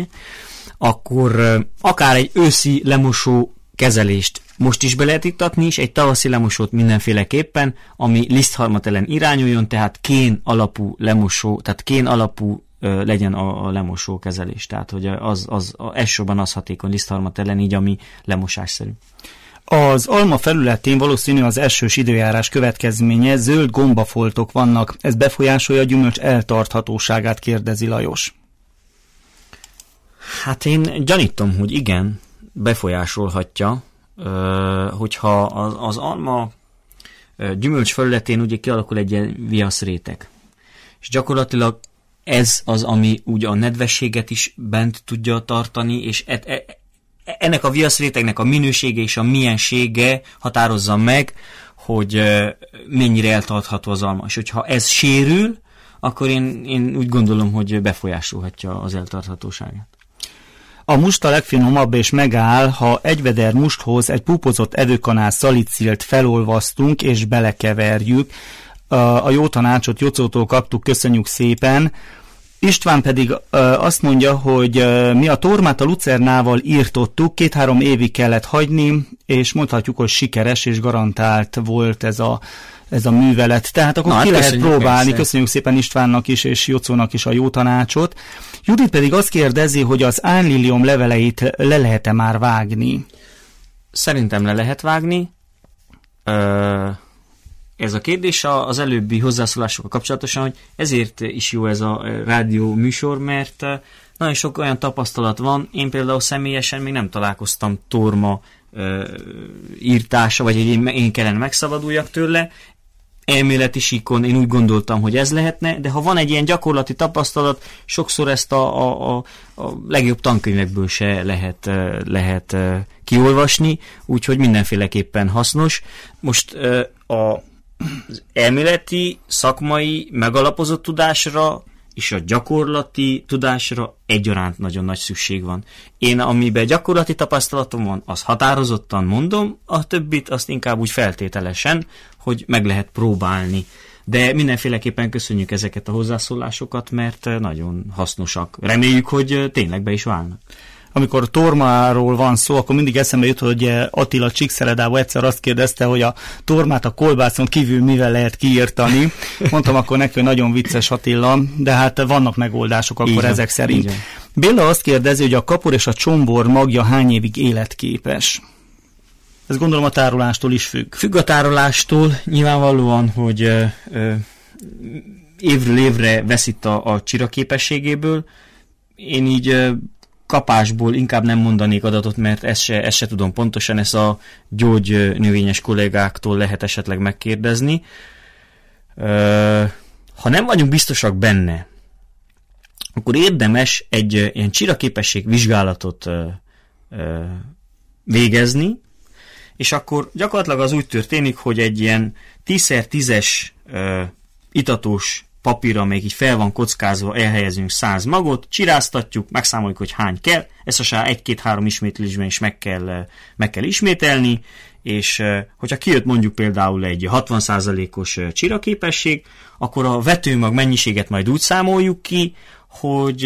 akkor akár egy őszi lemosó kezelést most is be lehet iktatni, és egy tavaszi lemosót mindenféleképpen, ami lisztharmat ellen irányuljon, tehát kén alapú lemosó, tehát kén alapú ö, legyen a, a lemosó kezelés. Tehát, hogy az, az, elsősorban az hatékony lisztharmat ellen, így ami lemosásszerű. Az alma felületén valószínű az esős időjárás következménye, zöld gombafoltok vannak. Ez befolyásolja a gyümölcs eltarthatóságát, kérdezi Lajos. Hát én gyanítom, hogy igen, befolyásolhatja, hogyha az, az alma gyümölcs felületén ugye kialakul egy ilyen viaszréteg. És gyakorlatilag ez az, ami ugye a nedvességet is bent tudja tartani, és e, e, ennek a viaszrétegnek a minősége és a miensége határozza meg, hogy mennyire eltartható az alma. És hogyha ez sérül, akkor én, én úgy gondolom, hogy befolyásolhatja az eltarthatóságát. A must a legfinomabb és megáll, ha egy veder musthoz egy pupozott evőkanál szalicilt felolvasztunk és belekeverjük. A jó tanácsot Jocótól kaptuk, köszönjük szépen. István pedig azt mondja, hogy mi a tormát a lucernával írtottuk, két-három évig kellett hagyni, és mondhatjuk, hogy sikeres és garantált volt ez a ez a művelet. Tehát akkor Na, ki lehet próbálni. Persze. Köszönjük szépen Istvánnak is, és Jocónak is a jó tanácsot. Judit pedig azt kérdezi, hogy az árliliom leveleit le lehet-e már vágni? Szerintem le lehet vágni. Ez a kérdés az előbbi hozzászólásokkal kapcsolatosan, hogy ezért is jó ez a rádió műsor, mert nagyon sok olyan tapasztalat van. Én például személyesen még nem találkoztam torma írtása, vagy hogy én, én kellene megszabaduljak tőle. Elméleti síkon én úgy gondoltam, hogy ez lehetne, de ha van egy ilyen gyakorlati tapasztalat, sokszor ezt a, a, a, a legjobb tankönyvekből se lehet, lehet kiolvasni, úgyhogy mindenféleképpen hasznos. Most a az elméleti, szakmai, megalapozott tudásra és a gyakorlati tudásra egyaránt nagyon nagy szükség van. Én, amiben gyakorlati tapasztalatom van, az határozottan mondom, a többit azt inkább úgy feltételesen, hogy meg lehet próbálni. De mindenféleképpen köszönjük ezeket a hozzászólásokat, mert nagyon hasznosak. Reméljük, hogy tényleg be is válnak. Amikor tormáról van szó, akkor mindig eszembe jut, hogy Attila Csíkszeredában egyszer azt kérdezte, hogy a tormát a kolbászon kívül mivel lehet kiírtani. Mondtam akkor neki, hogy nagyon vicces Attila, de hát vannak megoldások akkor Igen. ezek szerint. Igen. Béla azt kérdezi, hogy a kapor és a csombor magja hány évig életképes? Ez gondolom a tárolástól is függ. Függ a tárolástól, nyilvánvalóan, hogy ö, ö, évről évre veszít a, a csira képességéből. Én így ö, kapásból inkább nem mondanék adatot, mert ezt se, ezt se tudom pontosan, ezt a gyógynövényes kollégáktól lehet esetleg megkérdezni. Ha nem vagyunk biztosak benne, akkor érdemes egy ilyen csiraképesség vizsgálatot végezni, és akkor gyakorlatilag az úgy történik, hogy egy ilyen tíz tízes itatós papírra még így fel van kockázva, elhelyezünk száz magot, csiráztatjuk, megszámoljuk, hogy hány kell, ezt a egy-két-három ismétlésben is meg kell, meg kell ismételni, és hogyha kijött mondjuk például egy hatvan százalékos csiraképesség, akkor a vetőmag mennyiséget majd úgy számoljuk ki, hogy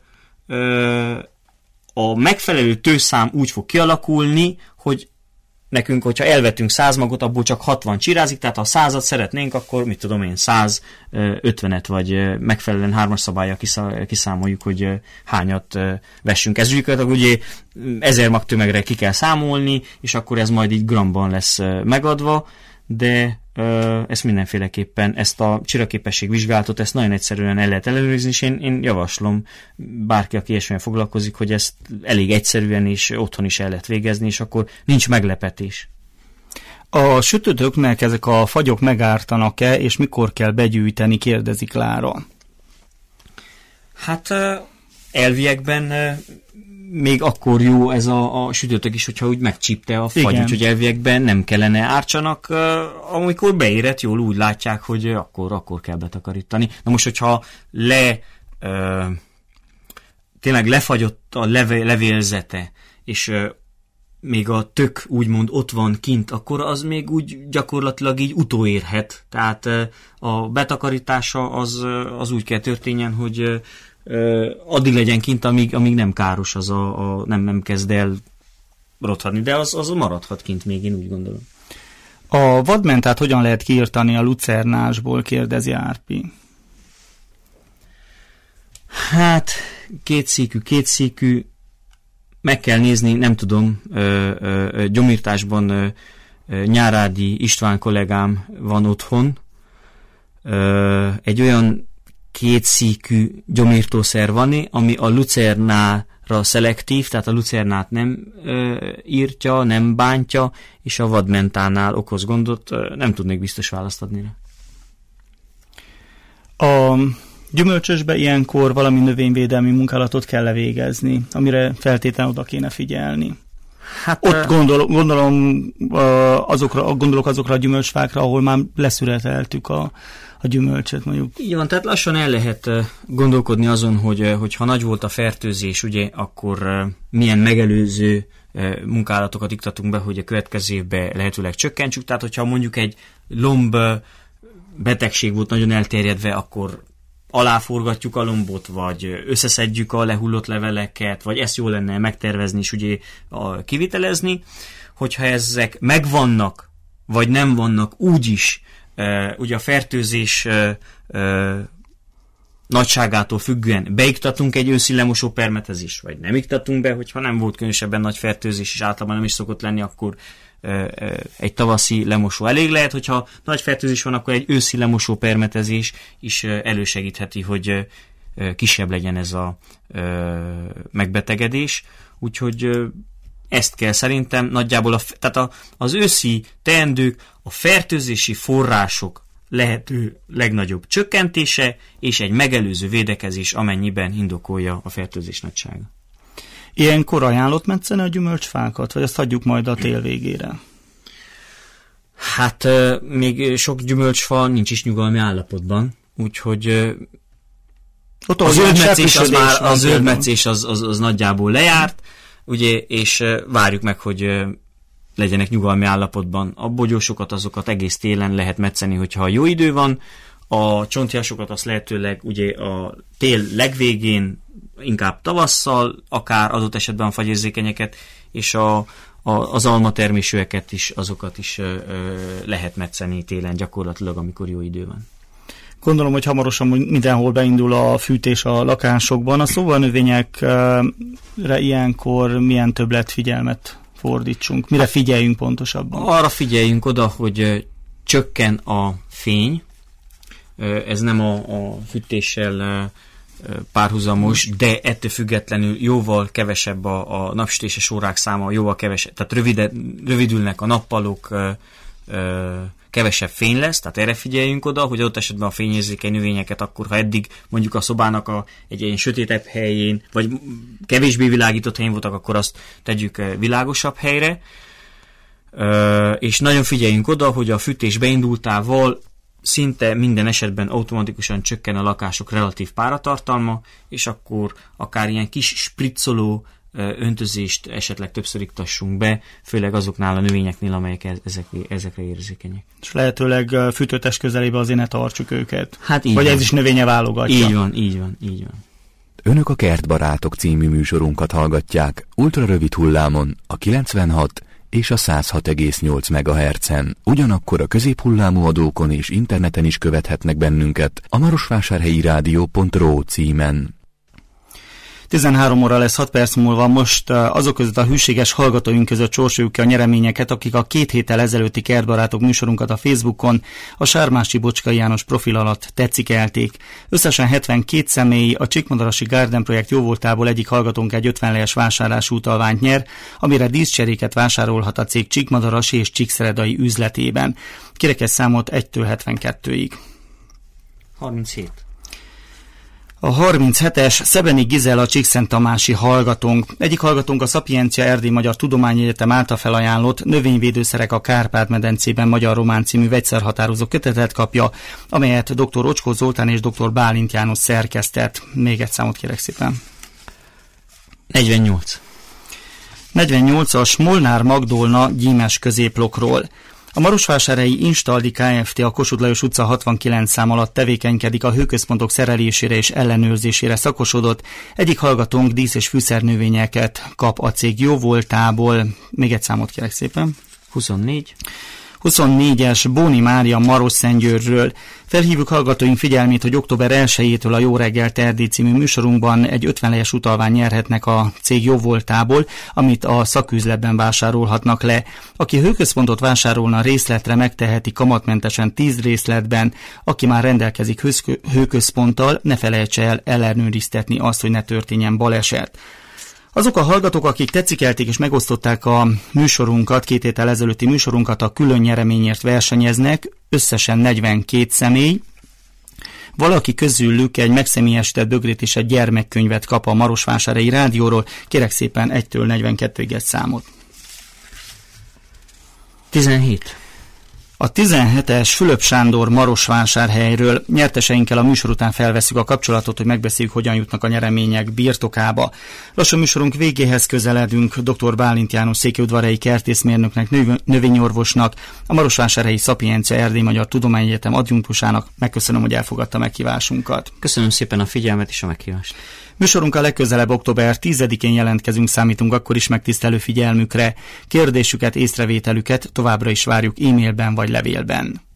a megfelelő tőszám úgy fog kialakulni, hogy nekünk, hogyha elvetünk száz magot, abból csak hatvan csirázik, tehát ha százat szeretnénk, akkor mit tudom én, száz ötvenet, vagy megfelelően hármas szabállyal kiszámoljuk, hogy hányat vessünk. Ez ugye ezer mag tömegre ki kell számolni, és akkor ez majd így gramban lesz megadva, de ezt mindenféleképpen, ezt a csiraképesség vizsgálatot, ezt nagyon egyszerűen el lehet ellenőrizni, és én, én javaslom bárki, aki ilyesmilyen foglalkozik, hogy ezt elég egyszerűen és otthon is el lehet végezni, és akkor nincs meglepetés. A sütőtöknek ezek a fagyok megártanak-e, és mikor kell begyűjteni, kérdezi Klára. Hát elviekben még akkor jó ez a, a sütőtök is, hogyha úgy megcsípte a fagy, úgyhogy elviekben nem kellene ártsanak, amikor beérett, jól úgy látják, hogy akkor, akkor kell betakarítani. Na most, hogyha le ö, tényleg lefagyott a levé, levélzete, és ö, még a tök úgymond ott van kint, akkor az még úgy gyakorlatilag így utóérhet. Tehát ö, a betakarítása az, az úgy kell történjen, hogy ö, addig legyen kint, amíg, amíg nem káros, az a, a nem, nem kezd el rothadni, de az, az maradhat kint még, én úgy gondolom. A vadmentát hogyan lehet kiirtani a lucernásból, kérdezi Árpi. Hát, kétszíkű, kétszíkű, meg kell nézni, nem tudom, ö, ö, gyomírtásban ö, ö, Nyárádi István kollégám van otthon, ö, egy olyan kétszíkű gyomírtószer van, ami a lucernára szelektív, tehát a lucernát nem ö, írtja, nem bántja, és a vadmentánál okoz gondot, ö, nem tudnék biztos választ adni. A gyümölcsösbe ilyenkor valami növényvédelmi munkálatot kell végezni, amire feltétlenül oda kéne figyelni. Hát, Ott gondol, gondolom azokra, gondolok azokra a gyümölcsfákra, ahol már leszületeltük a, a gyümölcsöt, mondjuk. Így van, tehát lassan el lehet gondolkodni azon, hogy, hogy ha nagy volt a fertőzés, ugye, akkor milyen megelőző munkálatokat iktatunk be, hogy a következő évben lehetőleg csökkentsük. Tehát, hogyha mondjuk egy lomb betegség volt nagyon elterjedve, akkor aláforgatjuk a lombot, vagy összeszedjük a lehullott leveleket, vagy ezt jó lenne megtervezni és ugye a, kivitelezni. Hogyha ezek megvannak, vagy nem vannak, úgyis ugye a fertőzés nagyságától függően beiktatunk egy őszi lemosó permetezést, vagy nem iktatunk be, hogyha nem volt különösebben nagy fertőzés, és általában nem is szokott lenni, akkor egy tavaszi lemosó elég lehet, hogyha nagy fertőzés van, akkor egy őszi lemosó permetezés is elősegítheti, hogy kisebb legyen ez a megbetegedés. Úgyhogy ezt kell szerintem nagyjából, a, tehát a, az őszi teendők, a fertőzési források lehető legnagyobb csökkentése, és egy megelőző védekezés, amennyiben indokolja a fertőzés nagysága. Ilyenkor ajánlott metszeni a gyümölcsfákat, vagy azt hagyjuk majd a tél végére? Hát még sok gyümölcsfa nincs is nyugalmi állapotban, úgyhogy ott a zöldmetszés az, már, a zöldmetszés az, az, az nagyjából lejárt, ugye, és várjuk meg, hogy legyenek nyugalmi állapotban. A bogyósokat, azokat egész télen lehet metszeni, hogyha jó idő van. A csontjásokat azt lehetőleg ugye a tél legvégén, inkább tavasszal, akár adott esetben a fagyérzékenyeket, és a, a, az almatermésűeket is, azokat is ö, ö, lehet metszeni télen gyakorlatilag, amikor jó idő van. Gondolom, hogy hamarosan mindenhol beindul a fűtés a lakásokban. A szóvalnövényekre ilyenkor milyen többletfigyelmet fordítsunk? Mire figyeljünk pontosabban? Arra figyeljünk oda, hogy csökken a fény. Ez nem a, a fűtéssel párhuzamos, de ettől függetlenül jóval kevesebb a, a napsütéses órák száma, jóval kevesebb, tehát rövide, rövidülnek a nappalok, kevesebb fény lesz, tehát erre figyeljünk oda, hogy adott esetben a fényérzékeny növényeket akkor, ha eddig mondjuk a szobának a, egy ilyen sötétebb helyén, vagy kevésbé világított helyén voltak, akkor azt tegyük világosabb helyre, és nagyon figyeljünk oda, hogy a fűtés beindultával szinte minden esetben automatikusan csökken a lakások relatív páratartalma, és akkor akár ilyen kis spriccoló öntözést esetleg többször iktassunk be, főleg azoknál a növényeknél, amelyek ezek, ezekre érzékenyek. És lehetőleg fűtőtest közelébe azért ne tartsuk őket. Hát így Vagy van. Ez is növénye válogatja. Így van, így van, így van. Önök a Kertbarátok című műsorunkat hallgatják ultrarövid hullámon a kilencvenhat és a száz hat egész nyolc megahertzen. Ugyanakkor a középhullámú adókon és interneten is követhetnek bennünket a marosvásárhelyi rádió pont ro címen. tizenhárom óra lesz hat perc múlva, most azok között a hűséges hallgatóink között sorsoljuk ki a nyereményeket, akik a két héttel ezelőtti Kertbarátok műsorunkat a Facebookon a Sármási Bocskai János profil alatt tetszikelték. Összesen hetvenkét személy, a Csíkmadarasi Garden projekt jóvoltából egyik hallgatónk egy ötven lejes vásárlású utalványt nyer, amire díszcseréket vásárolhat a cég Csíkmadarasi és Csíkszeredai üzletében. Kirekesz számot egytől hetvenkettőig. harminchét. A harminchetes Szebeni Gizella Csíkszenttamási hallgatónk. Egyik hallgatónk a Szapiencia Erdély Magyar Tudományegyetem által felajánlott Növényvédőszerek a Kárpát-medencében magyar-román című vegyszerhatározó kötetet kapja, amelyet dr. Ocskó Zoltán és dr. Bálint János szerkesztett. Még egy számot kérek szépen. negyvennyolc. negyvennyolcas Molnár Magdolna gyímes középlokról. A Marosvásárhelyi Instaldi Kft. A Kossuth Lajos utca hatvankilenc szám alatt tevékenykedik, a hőközpontok szerelésére és ellenőrzésére szakosodott. Egyik hallgatónk dísz- és fűszernövényeket kap a cég jóvoltából. Még egy számot kérek szépen. huszonnégy. huszonnégyes Bóni Mária Marosszentgyőrről. Felhívjuk hallgatóink figyelmét, hogy október elsejétől a Jó reggelt Erdély című műsorunkban egy ötven lejes utalvány nyerhetnek a cég jóvoltából, amit a szaküzletben vásárolhatnak le. Aki hőközpontot vásárolna részletre, megteheti kamatmentesen tíz részletben. Aki már rendelkezik hőközponttal, ne felejtse el ellenőriztetni azt, hogy ne történjen baleset. Azok a hallgatók, akik tetszikelték és megosztották a műsorunkat, két héttel ezelőtti műsorunkat, a külön nyereményért versenyeznek, összesen negyvenkét személy. Valaki közülük egy megszemélyesített bögrét és egy gyermekkönyvet kap a Marosvásárhelyi Rádióról. Kérek szépen egytől negyvenkettőig egy számot. tizenhét. A tizenhetes Fülöp Sándor Marosvásárhelyről. Nyerteseinkkel a műsor után felveszünk a kapcsolatot, hogy megbeszéljük, hogyan jutnak a nyeremények birtokába. Lassan műsorunk végéhez közeledünk. dr. Bálint János székelyudvarhelyi kertészmérnöknek, növ- növényorvosnak, a Marosvásárhelyi Szapiencia Erdély Magyar Tudományegyetem adjunktusának. Megköszönöm, hogy elfogadta meghívásunkat. Köszönöm szépen a figyelmet és a meghívást. Műsorunkkal legközelebb október tizedikén jelentkezünk, számítunk akkor is megtisztelő figyelmükre. Kérdésüket, észrevételüket továbbra is várjuk e-mailben vagy levélben.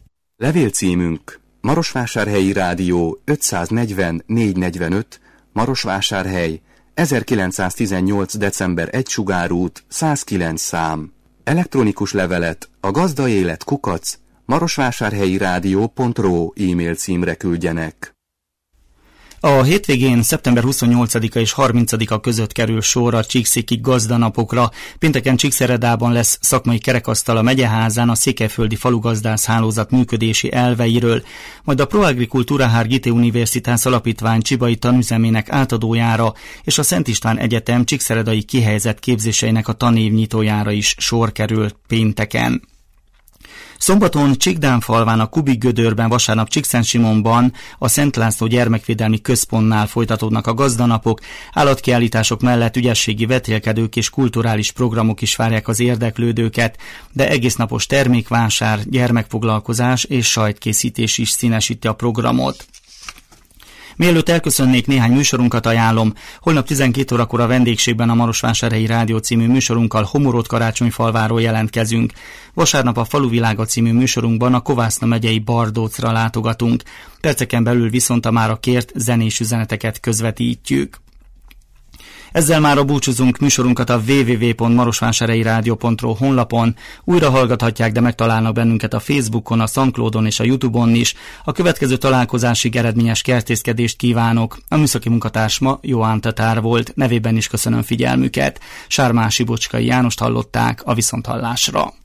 Levélcímünk Marosvásárhelyi Rádió ötszáznegyven négyszáznegyvenöt, Marosvásárhely, ezerkilencszáztizennyolc. december elseje Sugárút, százkilenc szám. Elektronikus levelet a gazdaélet kukac marosvásárhelyi rádió pont ro e-mail címre küldjenek. A hétvégén szeptember huszonnyolcadika és harmincadika között kerül sor a Csíkszéki gazdanapokra. Pénteken Csíkszeredában lesz szakmai kerekasztal a megyeházán a székelyföldi falugazdász hálózat működési elveiről, majd a Proagricultura Gite Universitas Alapítvány csibai tanüzemének átadójára és a Szent István Egyetem csíkszeredai kihelyezett képzéseinek a tanévnyitójára is sor kerül pénteken. Szombaton Csíkdánfalván a Kubik Gödörben, vasárnap Csíkszentsimonban a Szent László Gyermekvédelmi Központnál folytatódnak a gazdanapok. Állatkiállítások mellett ügyességi vetélkedők és kulturális programok is várják az érdeklődőket, de egésznapos termékvásár, gyermekfoglalkozás és sajtkészítés is színesíti a programot. Mielőtt elköszönnék, néhány műsorunkat ajánlom. Holnap tizenkét órakor a vendégségben a Marosvásárhelyi Rádió című műsorunkkal Homorod Karácsonyfalváról jelentkezünk. Vasárnap a Faluvilága című műsorunkban a Kovászna megyei Bardócra látogatunk. Perceken belül viszont a mára kért zenés üzeneteket közvetítjük. Ezzel már búcsúzunk, műsorunkat a double-u double-u double-u pont marosvásárhelyi rádió pont ro honlapon újra hallgathatják, de megtalálnak bennünket a Facebookon, a SoundCloudon és a YouTube-on is. A következő találkozásig eredményes kertészkedést kívánok. A műszaki munkatárs ma Joán Tatár volt, nevében is köszönöm figyelmüket. Sármási Bocskai Jánost hallották, a viszonthallásra.